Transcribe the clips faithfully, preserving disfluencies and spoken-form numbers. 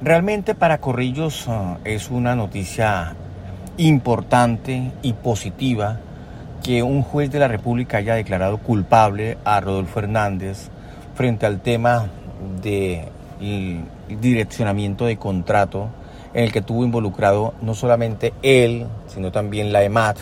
Realmente para Corrillos uh, es una noticia importante y positiva que un juez de la República haya declarado culpable a Rodolfo Hernández frente al tema del direccionamiento de contrato en el que tuvo involucrado no solamente él, sino también la EMAT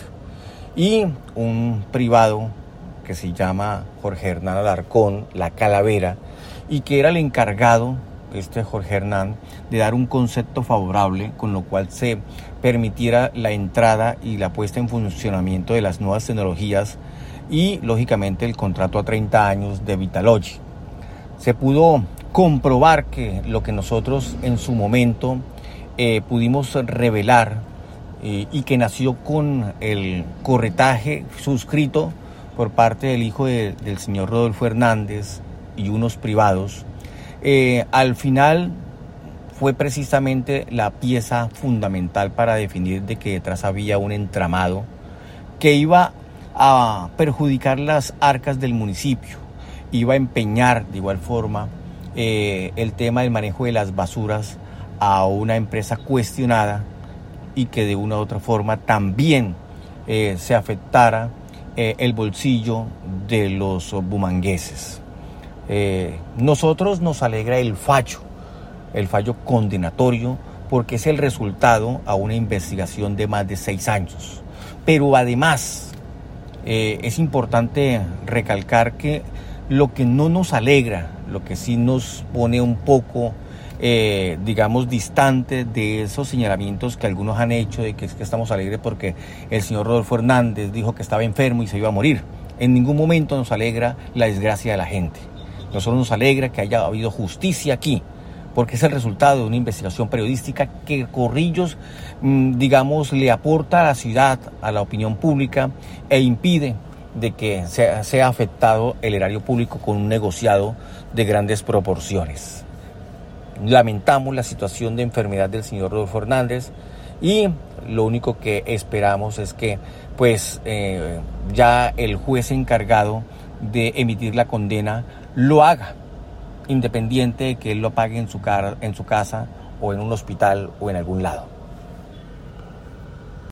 y un privado que se llama Jorge Hernán Alarcón, la Calavera, y que era el encargado, este Jorge Hernán, de dar un concepto favorable con lo cual se permitiera la entrada y la puesta en funcionamiento de las nuevas tecnologías y, lógicamente, el contrato a treinta años de Vitalogy. Se pudo comprobar que lo que nosotros en su momento eh, pudimos revelar eh, y que nació con el corretaje suscrito por parte del hijo de, del señor Rodolfo Hernández y unos privados, eh, al final fue precisamente la pieza fundamental para definir de que detrás había un entramado que iba a perjudicar las arcas del municipio, iba a empeñar de igual forma eh, el tema del manejo de las basuras a una empresa cuestionada y que de una u otra forma también eh, se afectara eh, el bolsillo de los bumangueses. Eh, nosotros nos alegra el fallo, el fallo condenatorio, porque es el resultado a una investigación de más de seis años. Pero además eh, es importante recalcar que lo que no nos alegra, lo que sí nos pone un poco, eh, digamos, distante de esos señalamientos que algunos han hecho de que es que estamos alegres porque el señor Rodolfo Hernández dijo que estaba enfermo y se iba a morir. En ningún momento nos alegra la desgracia de la gente. Nosotros nos alegra que haya habido justicia aquí, porque es el resultado de una investigación periodística que Corrillos, digamos, le aporta a la ciudad, a la opinión pública, e impide de que sea, sea afectado el erario público con un negociado de grandes proporciones. Lamentamos la situación de enfermedad del señor Rodolfo Hernández y lo único que esperamos es que pues eh, ya el juez encargado de emitir la condena lo haga, independiente de que él lo pague en su, car- en su casa o en un hospital o en algún lado.